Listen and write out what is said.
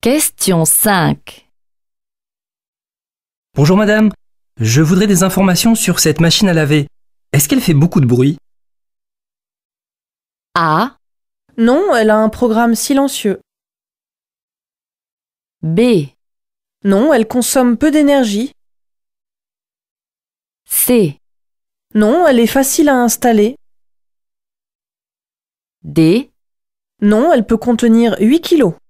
Question 5. Bonjour madame, je voudrais des informations sur cette machine à laver. Est-ce qu'elle fait beaucoup de bruit? A, Non, elle a un programme silencieux. B, Non, elle consomme peu d'énergie. C, Non, elle est facile à installer. D, Non, elle peut contenir 8 kilos.